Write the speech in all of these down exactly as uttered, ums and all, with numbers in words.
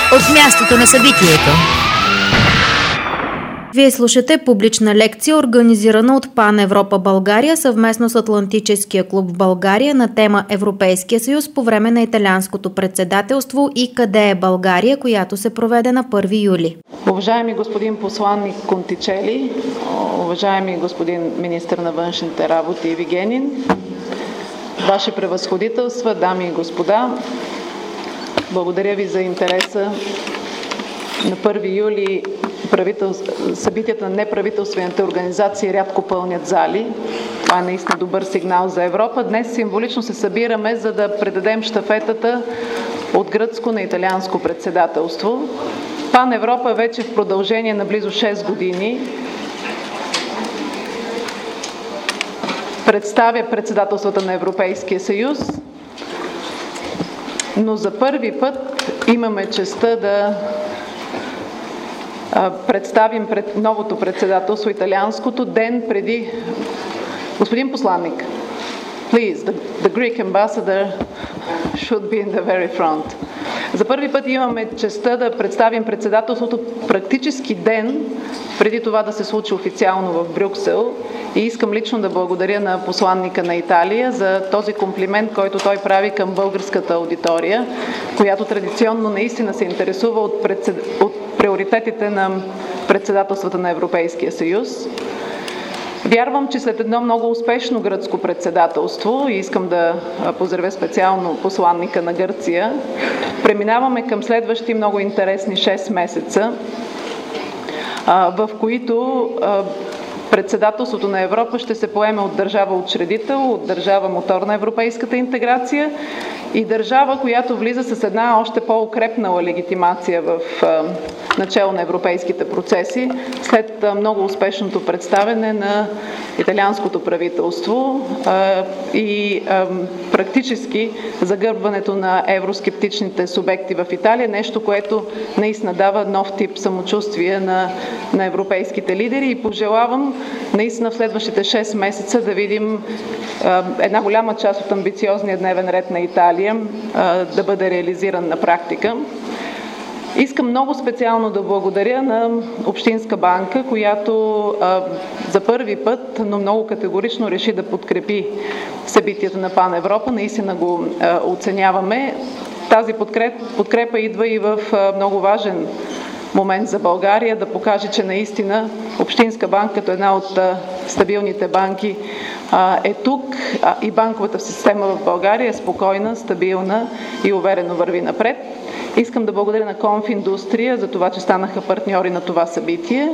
от мястото на събитието. Вие слушате публична лекция, организирана от Пан Европа България съвместно с Атлантическия клуб в България на тема Европейския съюз по време на италианското председателство и къде е България, която се проведе на първи юли. Уважаеми господин посланник Контичели, уважаеми господин министър на външните работи Вигенин, Ваше превъзходителства, дами и господа, благодаря ви за интереса. На първи юли правител... събитията на неправителствените организации рядко пълнят зали. Това е наистина добър сигнал за Европа. Днес символично се събираме, за да предадем щафетата от гръцко на италианско председателство. Пан Европа вече в продължение на близо шест години представя председателствата на Европейския съюз, но за първи път имаме честта да представим пред новото председателство, италианското, ден преди... Господин посланник, please, the, the Greek ambassador should be in the very front. За първи път имаме честта да представим председателството практически ден преди това да се случи официално в Брюксел. И искам лично да благодаря на посланника на Италия за този комплимент, който той прави към българската аудитория, която традиционно наистина се интересува от, председ... от приоритетите на председателствата на Европейския съюз. Вярвам, че след едно много успешно гръцко председателство, и искам да поздравя специално посланника на Гърция, преминаваме към следващи много интересни шест месеца, в които председателството на Европа ще се поеме от държава учредител, от държава мотор на европейската интеграция и държава, която влиза с една още по-укрепнала легитимация в начало на европейските процеси, след много успешното представяне на италианското правителство и практически загърбването на евроскептичните субекти в Италия, нещо, което наистина дава нов тип самочувствие на, на европейските лидери, и пожелавам наистина в следващите шест месеца да видим една голяма част от амбициозния дневен ред на Италия да бъде реализиран на практика. Искам много специално да благодаря на Общинска банка, която а, за първи път, но много категорично реши да подкрепи събитията на Пан Европа. Наистина го а, оценяваме. Тази подкреп, подкрепа идва и в а, много важен момент за България, да покаже, че наистина Общинска банка, като една от а, стабилните банки, а, е тук а, и банковата система в България е спокойна, стабилна и уверено върви напред. Искам да благодаря на Конфиндустрия за това, че станаха партньори на това събитие.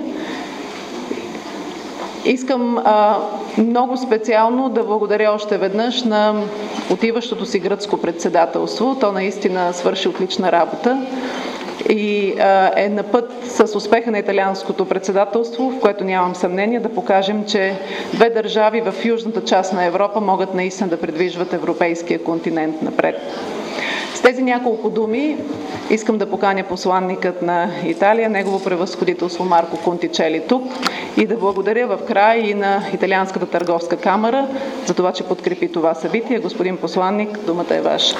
Искам а, много специално да благодаря още веднъж на отиващото си гръцко председателство. То наистина свърши отлична работа и а, е на път с успеха на италианското председателство, в което нямам съмнение да покажем, че две държави в южната част на Европа могат наистина да придвижват европейския континент напред. С тези няколко думи искам да поканя посланникът на Италия, негово превъзходителство Марко Контичели тук, и да благодаря в край и на Италианската търговска камара за това, че подкрепи това събитие. Господин посланник, думата е ваша.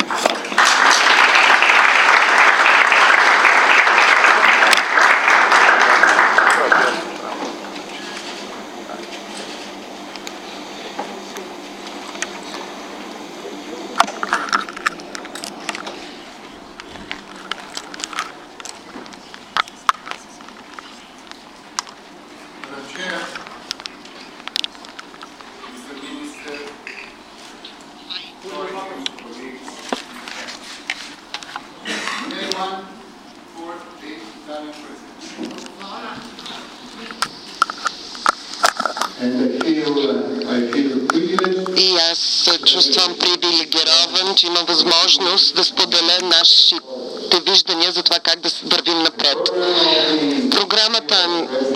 И аз се чувствам привилегирован, че има възможност да споделя нашите виждания за това как да вървим напред. Програмата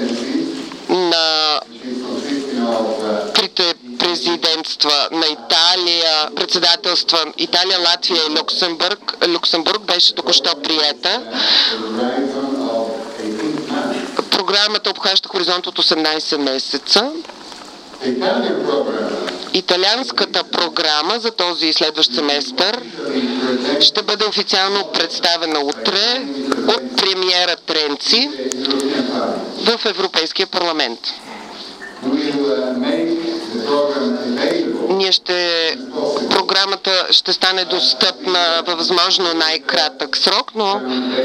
на трите президентства на Италия, председателства Италия, Латвия и Люксембург, Люксембург беше току-що приета. Програмата обхваща хоризонт от осемнайсет месеца. Италианската програма за този следващ семестър ще бъде официално представена утре от премиера Тренци в Европейския парламент. Ние ще... Програмата ще стане достъпна във възможно най-кратък срок, но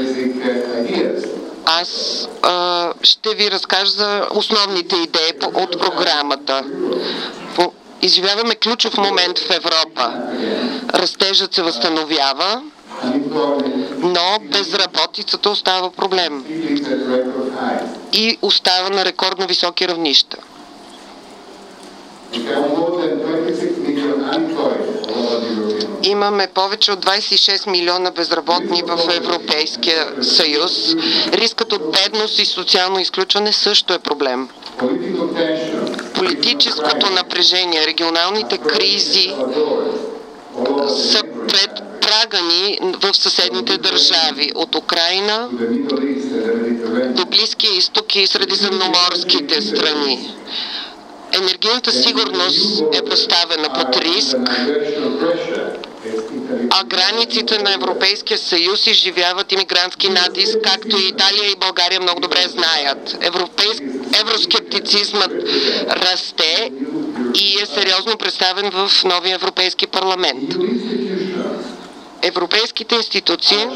аз а, ще ви разкажа за основните идеи от програмата. Изживяваме ключов момент в Европа. Растежът се възстановява, но безработицата остава проблем и остава на рекордно високи равнища. Имаме повече от двадесет и шест милиона безработни в Европейския съюз. Рискът от бедност и социално изключване също е проблем. Политическото напрежение, регионалните кризи са пред прага ни в съседните държави, от Украйна до Близкия изток и средиземноморските страни. Енергийната сигурност е поставена под риск, а границите на Европейския съюз изживяват имигрантски натиск, както и Италия и България много добре знаят. Европейск... Евроскептицизмът расте и е сериозно представен в новия Европейски парламент. Европейските институции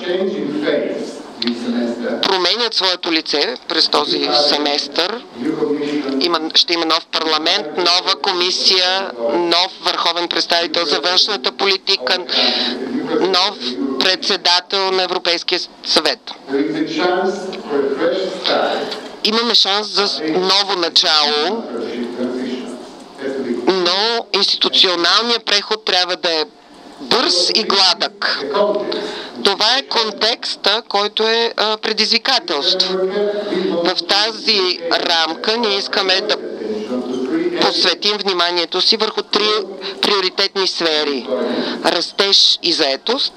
променят своето лице през този семестър. Има, ще има нов парламент, нова комисия, нов върховен представител за външната политика, нов председател на Европейския съвет. Имаме шанс за ново начало, но институционалният преход трябва да е бърз и гладък. Това е контекста, който е а, предизвикателство. В тази рамка ние искаме да посветим вниманието си върху три приоритетни сфери: растеж и заетост,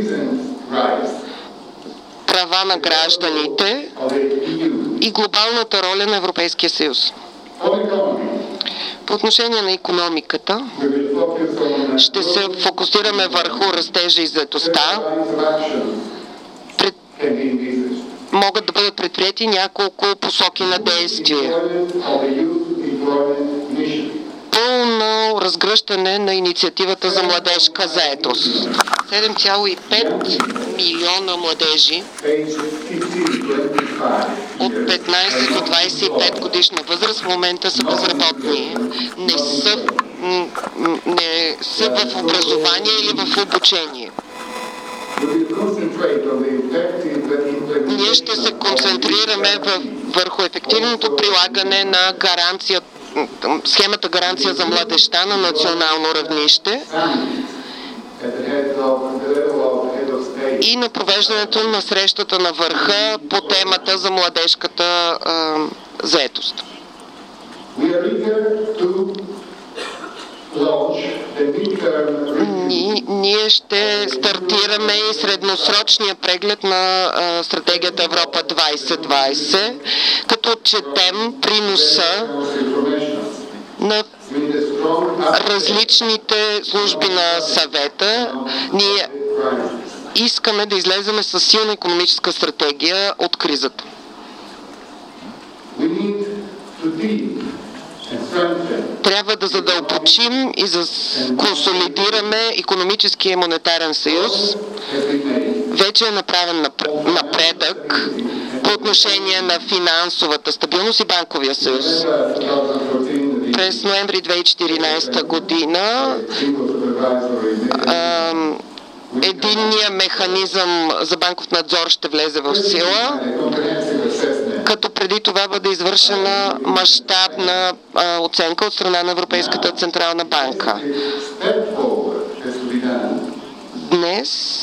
права на гражданите и глобалната роля на Европейския съюз. По отношение на икономиката, ще се фокусираме върху растежа и заетостта. Пред... Могат да бъдат предприети няколко посоки на действие. Пълно разгръщане на инициативата за младежка заетост. седем цяло и пет милиона младежи от петнадесет до двадесет и пет годишна възраст в момента са безработни. Не са, не са в образование или в обучение. Ние ще се концентрираме върху ефективното прилагане на гаранция, схемата гаранция за младежта на национално равнище и на провеждането на срещата на върха по темата за младежката а, заетост. Ни, ние ще стартираме и средносрочния преглед на а, стратегията Европа двадесет двадесет, като отчетем приноса на различните служби на съвета. Ние искаме да излеземе с силна икономическа стратегия от кризата. Трябва да задълбочим и да консолидираме икономическия и монетарен съюз. Вече е направен напредък по отношение на финансовата стабилност и банковия съюз. През ноември две хиляди и четиринадесета година единният механизъм за банков надзор ще влезе в сила, като преди това бъде извършена мащабна оценка от страна на Европейската централна банка. Днес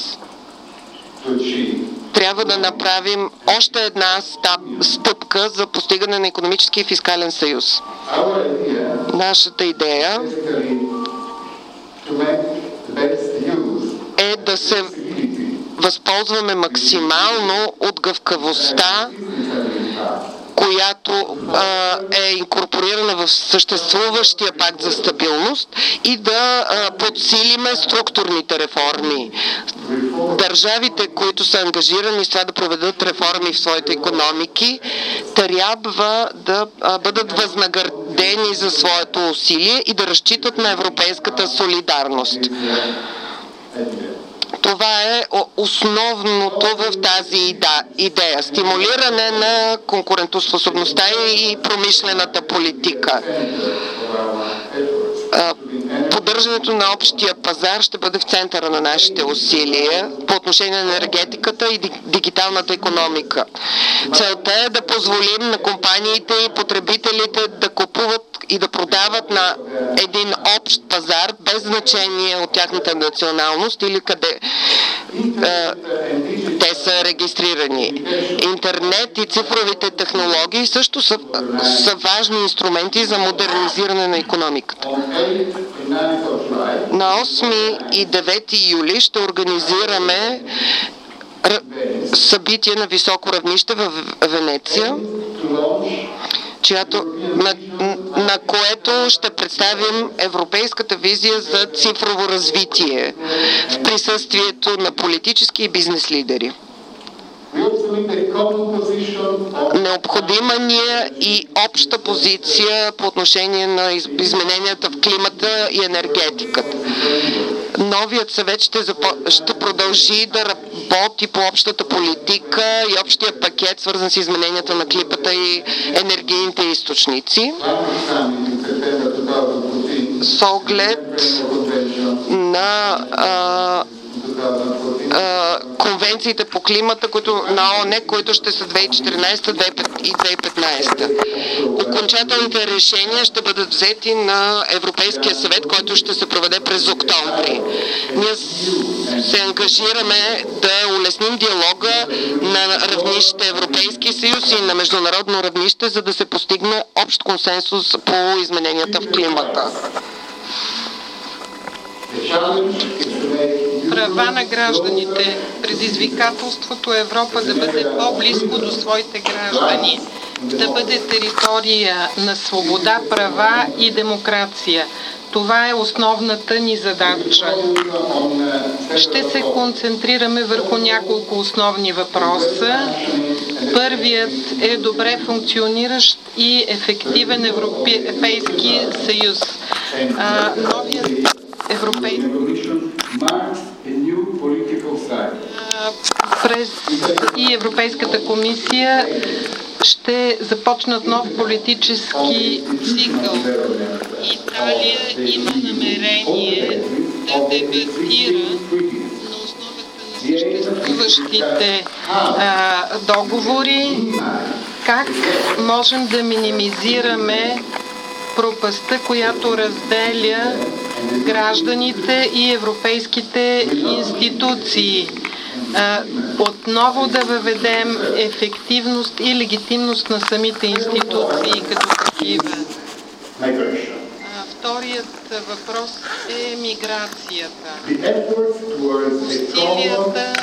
трябва да направим още една стъпка за постигане на икономически и фискален съюз. Нашата идея е да се възползваме максимално от гъвкавостта която а, е инкорпорирана в съществуващия пакт за стабилност и да а, подсилиме структурните реформи. Държавите, които са ангажирани с това да проведат реформи в своите икономики, трябва да а, бъдат възнаградени за своето усилие и да разчитат на европейската солидарност. Това е основното в тази идея. Стимулиране на конкурентоспособността и промишлената политика. Поддържането на общия пазар ще бъде в центъра на нашите усилия по отношение на енергетиката и дигиталната икономика. Целта е да позволим на компаниите и потребителите да купуват и да продават на един общ пазар, без значение от тяхната националност или къде е, те са регистрирани. Интернет и цифровите технологии също са, са важни инструменти за модернизиране на икономиката. На осми и девети юли ще организираме събитие на високо равнище в Венеция, чиято, на, на което ще представим европейската визия за цифрово развитие в присъствието на политически и бизнес лидери. Необходима ни е и обща позиция по отношение на измененията в климата и енергетиката. Новият съвет ще, запо... ще продължи да работи по общата политика и общия пакет, свързан с измененията на климата и енергийните източници, с оглед на а, а, конвенциите по климата, които на ООН, които ще са две хиляди и четиринадесета и две хиляди и петнадесета. Окончателните решения ще бъдат взети на Европейския съвет, който ще се проведе през октомври. Ние се ангажираме да улесним диалога на равнище Европейски съюз и на международно равнище, за да се постигне общ консенсус по измененията в климата. Права на гражданите. Предизвикателството Европа да бъде по-близко до своите граждани, да бъде територия на свобода, права и демокрация. Това е основната ни задача. Ще се концентрираме върху няколко основни въпроса. Първият е добре функциониращ и ефективен Европейски съюз. А, новият Европейски през и Европейската комисия ще започнат нов политически цикъл. Италия има намерение да дебатира на основата на съществуващите а, договори как можем да минимизираме пропастта, която разделя гражданите и европейските институции. Отново да въведем ефективност и легитимност на самите институции като такива. Вторият въпрос е миграцията. Усилията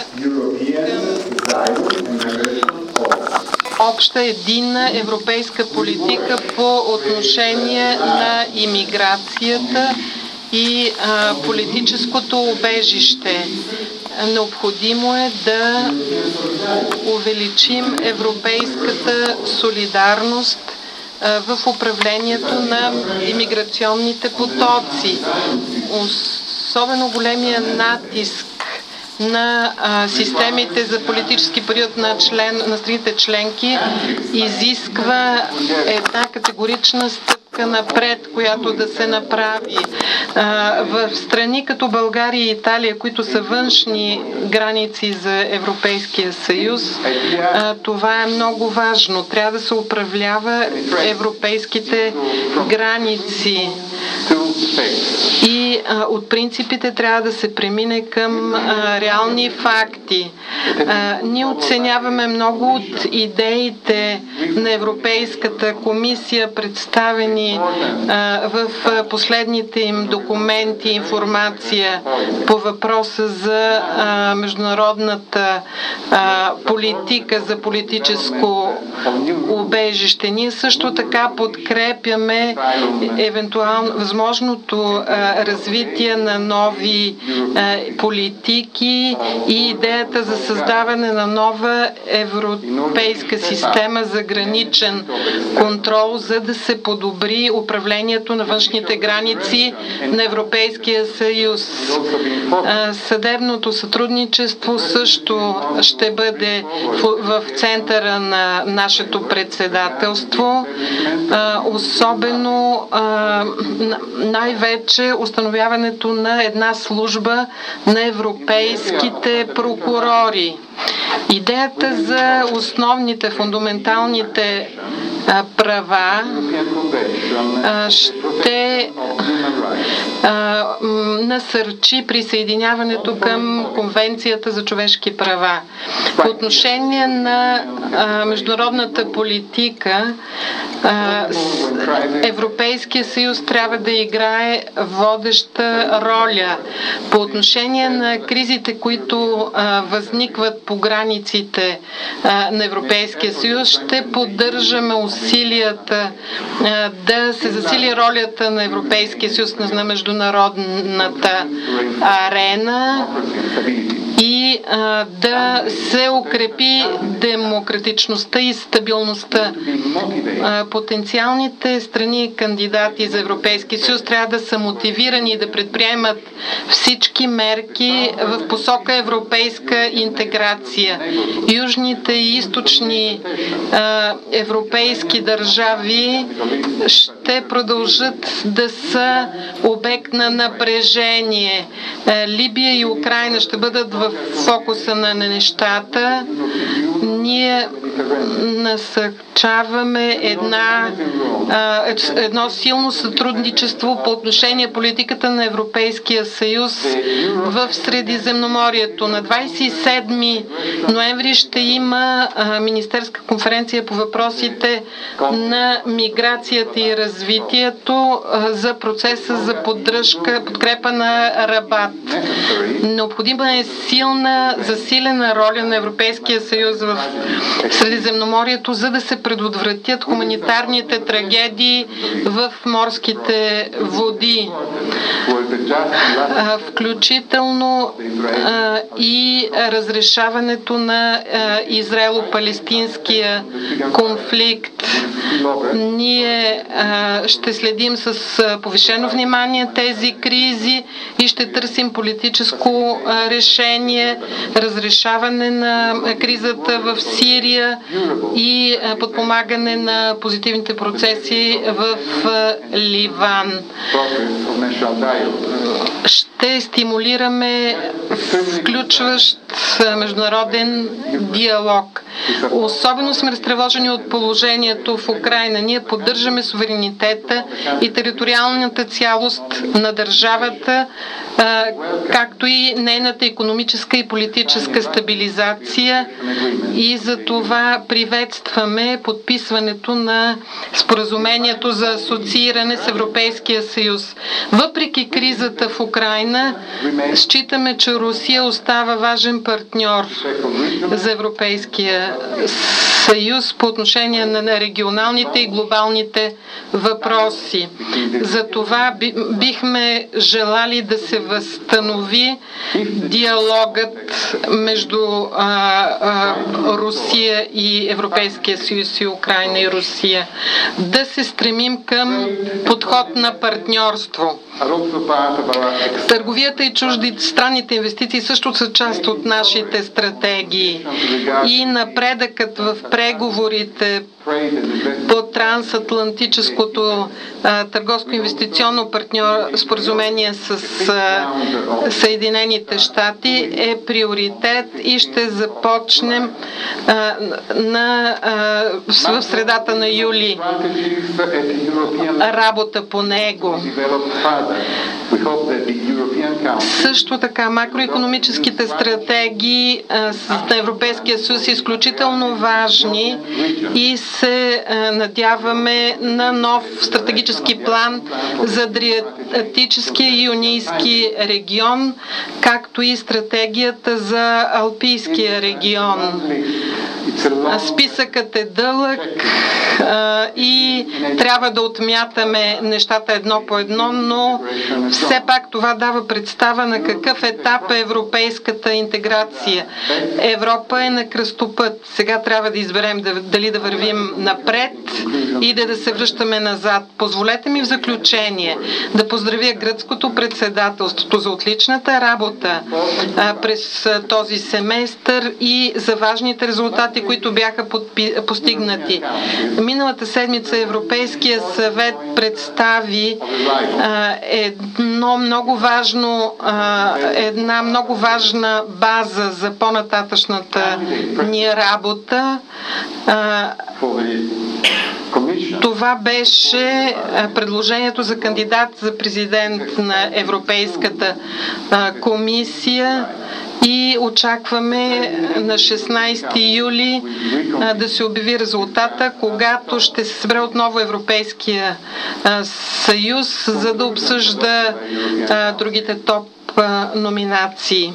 към обща единна европейска политика по отношение на имиграцията и а, политическото убежище. Необходимо е да увеличим европейската солидарност а, в управлението на имиграционните потоци. Особено големия натиск на а, системите за политически период на, член, на страните членки изисква една категорична стъпка напред, която да се направи. А, в страни като България и Италия, които са външни граници за Европейския съюз, а, това е много важно. Трябва да се управлява европейските граници. И а, от принципите трябва да се премине към а, реални факти. А, ние оценяваме много от идеите на Европейската комисия, представени а, в последните им документи, информация по въпроса за а, международната а, политика, за политическо убежище. Ние също така подкрепяме евентуално възможното а, развитие на нови а, политики и идеята за създаване на нова европейска система за граничен контрол, за да се подобри управлението на външните граници на Европейския съюз. А, съдебното сътрудничество също ще бъде в, в центъра на нашето председателство, а, особено а, най-вече установяването на една служба на европейските прокурори. Идеята за основните, фундаменталните а, права а, ще а, насърчи присъединяването към Конвенцията за човешки права. По отношение на а, международната политика, а, Европейския съюз трябва да играе водеща роля. По отношение на кризите, които а, възникват по границите а, на Европейския съюз, ще поддържаме усилията а, да се засили ролята на Европейския съюз на международната арена и а, да се укрепи демократичността и стабилността. А, потенциалните страни кандидати за Европейски съюз трябва да са мотивирани да предприемат всички мерки в посока европейска интеграция. Южните и източни а, европейски държави ще продължат да са обект на напрежение. А, Либия и Украйна ще бъдат в фокуса на нещата. Ние насърчаваме една, едно силно сътрудничество по отношение политиката на Европейския съюз в Средиземноморието. На двадесет и седми ноември ще има министерска конференция по въпросите на миграцията и развитието за процеса за поддръжка, подкрепа на Рабат. Необходима е силна, засилена роля на Европейския съюз в Средиземноморието, за да се предотвратят хуманитарните трагедии в морските води, включително и разрешаването на израело-палестинския конфликт. Ние ще следим с повишено внимание тези кризи и ще търсим политическо решение, разрешаване на кризата в Сирия и подпомагане на позитивните процеси в Ливан. Ще стимулираме включващ международен диалог. Особено сме разтревожени от положението в Украйна. Ние поддържаме суверенитета и териториалната цялост на държавата, както и нейната икономическа и политическа стабилизация, и за това приветстваме подписването на споразумението за асоцииране с Европейския съюз. Въпреки кризата в Украйна, считаме, че Русия остава важен партньор за Европейския съюз по отношение на регионалните и глобалните въпроси. За това бихме желали да се възстанови диалогът между а, а, Русия и Европейския съюз и Украйна и Русия. Да се стремим към подход на партньорство. Търговията и чужди странните инвестиции също са част от нашите стратегии и напредъкът в преговорите по трансатлантическото търговско инвестиционно партньор споразумение с а, Съединените щати е приоритет и ще започнем а, на, а, в средата на юли работа по него. Също така, макроекономическите стратегии на Европейския съюз са изключително важни и се надяваме на нов стратегически план за Адриатическия и Ионийски регион, както и стратегията за Алпийския регион. Списъкът е дълъг и трябва да отмятаме нещата едно по едно, но все пак това дава представа на какъв етап е европейската интеграция. Европа е на кръстопът. Сега трябва да изберем дали да вървим напред и да, да се връщаме назад. Позволете ми в заключение да поздравя гръцкото председателството за отличната работа през този семестър и за важните резултати, които бяха постигнати. Миналата седмица Европейския съвет представи едно много важно, една много важна база за по-нататъчната ни работа. Това беше предложението за кандидат за президент на Европейската комисия и очакваме на шестнайсети юли да се обяви резултата, когато ще се събере отново Европейския съюз, за да обсъжда другите топ номинации.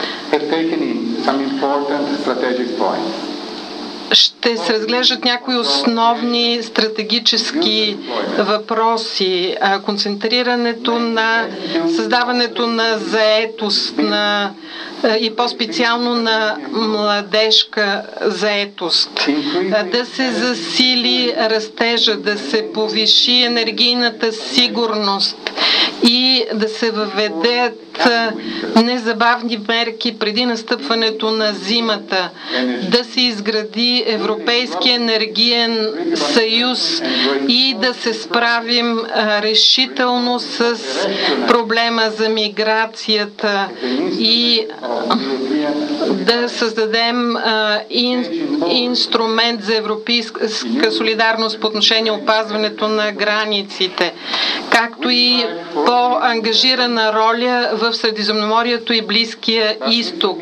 Ще се разглеждат някои основни стратегически въпроси. Концентрирането на създаването на заетост на, и по-специално на младежка заетост. Да се засили растежа, да се повиши енергийната сигурност и да се въведат незабавни мерки преди настъпването на зимата, да се изгради Европейски енергиен съюз и да се справим решително с проблема за миграцията и да създадем инструмент за европейска солидарност по отношение опазването на границите, както и по-ангажирана роля в Средиземноморието и Близкия изток.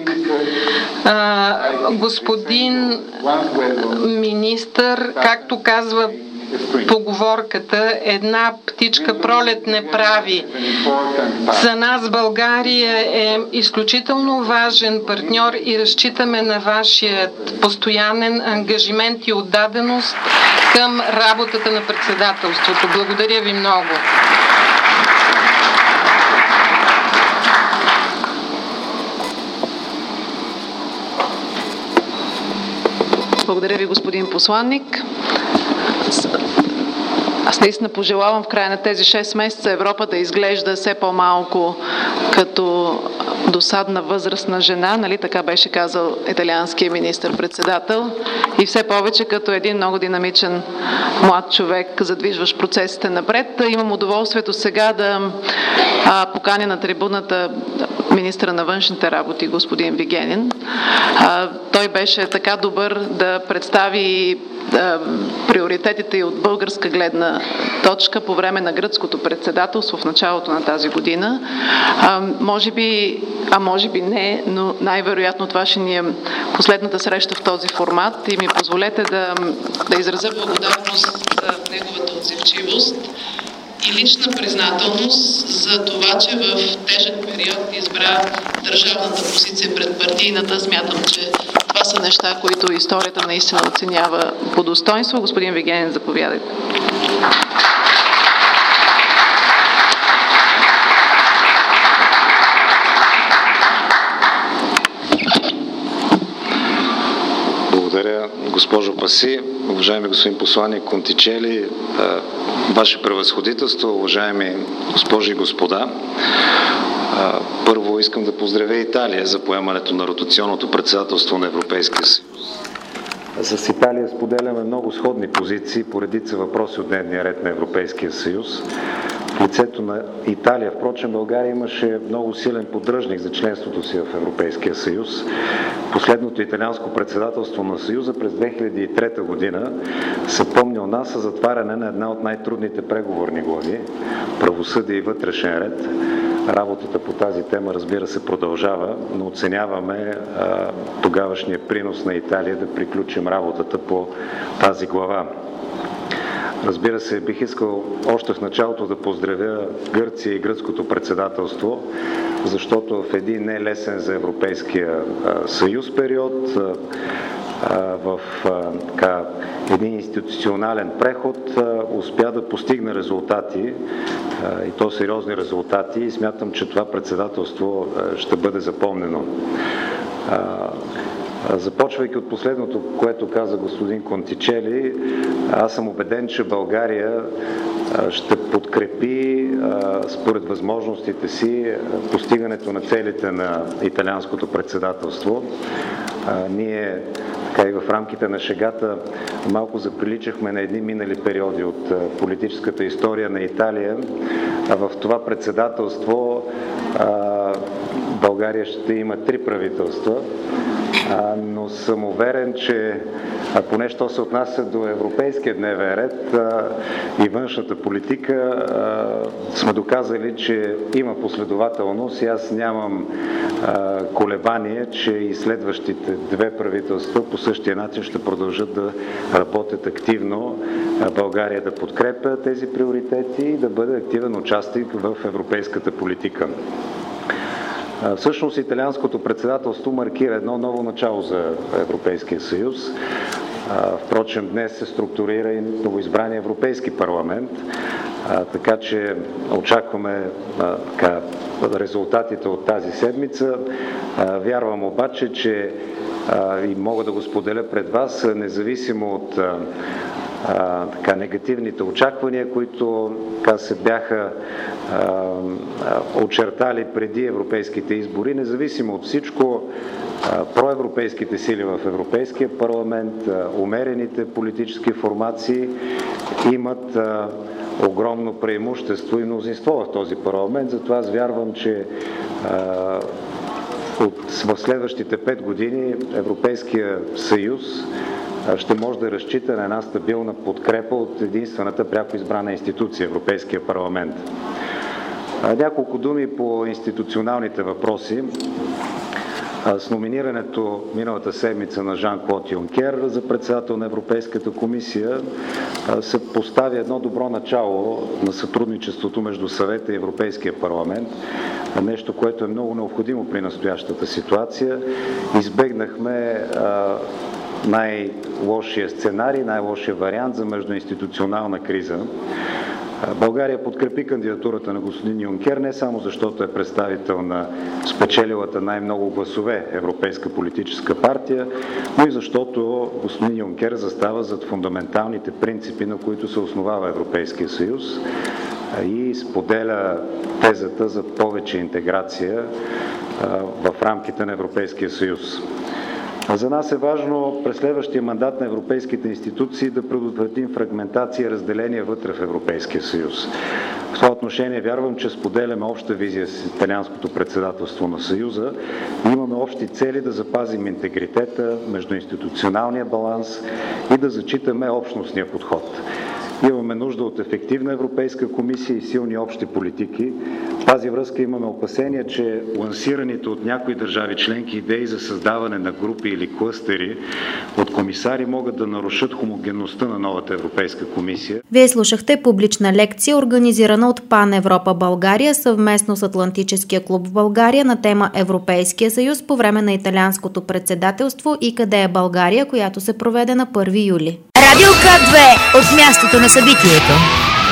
Господин министър, както казва поговорката, една птичка пролет не прави. За нас България е изключително важен партньор и разчитаме на вашия постоянен ангажимент и отдаденост към работата на председателството. Благодаря ви много. Благодаря ви, господин посланник. Аз наистина пожелавам в края на тези шест месеца Европа да изглежда все по-малко като досадна възрастна жена, нали така беше казал италианския министър-председател, и все повече като един много динамичен млад човек, задвижващ процесите напред. Имам удоволствието сега да а, поканя на трибуната министъра на външните работи господин Вигенин. А, той беше така добър да представи а, приоритетите и от българска гледна точка по време на гръцкото председателство в началото на тази година. А, може би, а може би не, но най-вероятно това ще ни е последната среща в този формат и ми позволете да, да изразя благодарност за неговата отзивчивост и лична признателност за това, че в тежък период избра държавната позиция пред партийната. Смятам, че това са неща, които историята наистина оценява по достоинство. Господин Вигенин, заповядайте. Благодаря, госпожо Паси, уважаеми господин посланник Контичели, Ваше превъзходителство, уважаеми госпожи и господа. Първо искам да поздравя Италия за поемането на ротационното председателство на Европейския съюз. С Италия споделяме много сходни позиции по редица въпроси от дневния ред на Европейския съюз. в лицето на Италия. Впрочем, България имаше много силен поддръжник за членството си в Европейския съюз. Последното италианско председателство на Съюза през две хиляди и трета година се помни у нас за затваряне на една от най-трудните преговорни глави – правосъдие и вътрешен ред. Работата по тази тема, разбира се, продължава, но оценяваме а, тогавашния принос на Италия да приключим работата по тази глава. Разбира се, бих искал още в началото да поздравя Гърция и гръцкото председателство, защото в един нелесен за Европейския съюз период, в така, един институционален преход успя да постигне резултати, и то сериозни резултати, и смятам, че това председателство ще бъде запомнено. Започвайки от последното, което каза господин Контичели, аз съм убеден, че България ще подкрепи според възможностите си постигането на целите на италианското председателство. Ние така и в рамките на шегата малко заприличахме на едни минали периоди от политическата история на Италия. В това председателство България ще има три правителства, но съм уверен, че поне що се отнася до европейския дневен ред и външната политика, сме доказали, че има последователност и аз нямам колебание, че и следващите две правителства по същия начин ще продължат да работят активно, България да подкрепя тези приоритети и да бъде активен участник в европейската политика. Всъщност италианското председателство маркира едно ново начало за Европейския съюз. Впрочем, днес се структурира и новоизбрания Европейски парламент, така че очакваме така, резултатите от тази седмица. Вярвам обаче, че и мога да го споделя пред вас, независимо от А, така, негативните очаквания, които така, се бяха а, а, очертали преди европейските избори, независимо от всичко, а, проевропейските сили в Европейския парламент, а, умерените политически формации имат а, огромно преимущество и мнозинство в този парламент. Затова аз вярвам, че а, от, в следващите пет години Европейския съюз ще може да разчита на една стабилна подкрепа от единствената пряко избрана институция – Европейския парламент. Няколко думи по институционалните въпроси. С номинирането миналата седмица на Жан-Клод Юнкер за председател на Европейската комисия се поставя едно добро начало на сътрудничеството между Съвета и Европейския парламент. Нещо, което е много необходимо при настоящата ситуация. Избегнахме най-лошия сценарий, най-лошия вариант за междуинституционална криза. България подкрепи кандидатурата на господин Юнкер не само защото е представител на спечелилата най-много гласове Европейска политическа партия, но и защото господин Юнкер застава зад фундаменталните принципи, на които се основава Европейския съюз и споделя тезата за повече интеграция в рамките на Европейския съюз. За нас е важно през следващия мандат на европейските институции да предотвратим фрагментация и разделение вътре в Европейския съюз. В това отношение вярвам, че споделяме обща визия с италианското председателство на Съюза и имаме общи цели да запазим интегритета, междуинституционалния баланс и да зачитаме общностния подход. Имаме нужда от ефективна Европейска комисия и силни общи политики. В тази връзка имаме опасения, че лансираните от някои държави членки идеи за създаване на групи или клъстери от комисари могат да нарушат хомогенността на новата Европейска комисия. Вие слушахте публична лекция, организирана от ПАН Европа България съвместно с Атлантическия клуб в България на тема Европейския съюз по време на италианското председателство и къде е България, която се проведе на първи юли. Радио К две от мястото на събитието.